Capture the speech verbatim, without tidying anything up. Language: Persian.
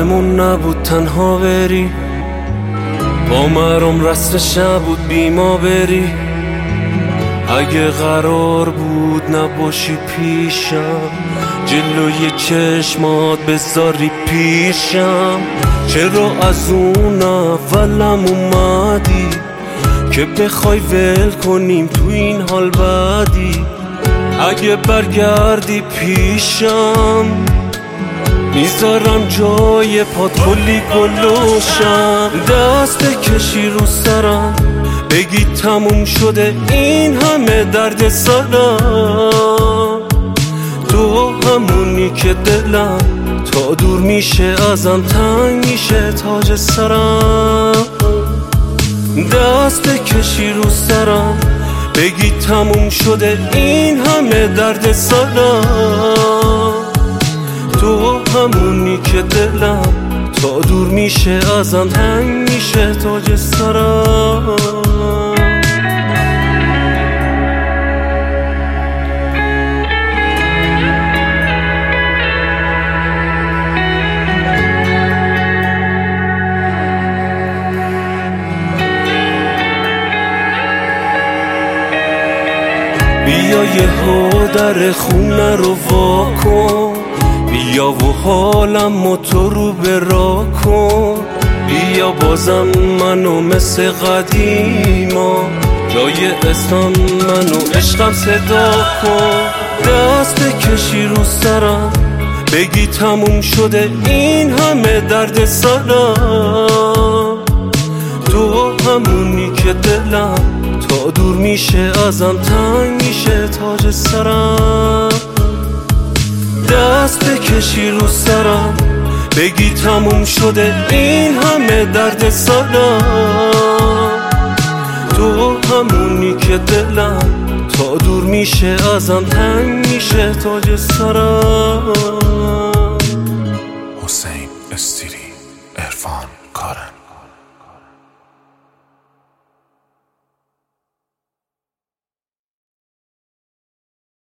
قرارمون نبود تنها بری، با مرام رسمش نبود بی ما بری. اگه قرار بود نباشی پیشم، جلوی چشمات بذاری پیشم، چرا از اون اولم اومدی که بخوای ول کنیم تو این حال بعدی؟ اگه برگردی پیشم میذارم جای پات کلی گلوشم. دست کشی رو سرم بگی تموم شده این همه درد سرم، تو همونی که دلم تا دور میشه ازم تنگ میشه تاج سرم. دست کشی رو سرم بگی تموم شده این همه درد سرم، تو همونی که دلم تا دور میشه ازم تنگ میشه تاج سرم. بیا یه ها در خونه رو واکن، بیا و حالم تو رو برا کن، بیا بازم منو مثل قدیما جای اسمم منو عشقم صدا کن. دست کشی رو سرم بگی تموم شده این همه درد سرم، تو همونی که دلم تا دور میشه ازم تنگ میشه تاج سرم. دست کشی رو سرم بگی تموم شده این همه درد سرم، تو همونی که دلم تا دور میشه ازم تنگ میشه تاج سرم.